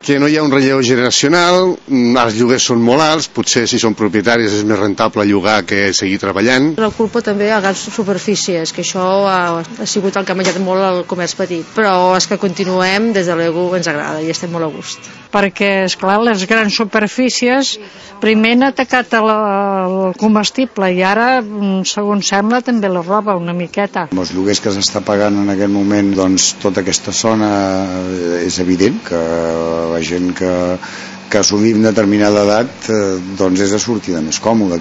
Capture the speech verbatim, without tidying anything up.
Que no hi ha un relleu generacional, els lloguers són molt alts, potser si són propietaris és més rentable llogar que seguir treballant. La culpa també a grans superfícies, que això ha, ha sigut el que ha menjat molt el comerç petit, però és que continuem, des de l'Ego ens agrada i estem molt a gust. Perquè, esclar, les grans superfícies primer han atacat el, el comestible i ara, segons sembla, també la roba una miqueta. Els lloguers que s'està pagant en aquest moment, doncs tota aquesta zona és evident que la gent que, que assumim determinada edat doncs és de sortida més còmoda.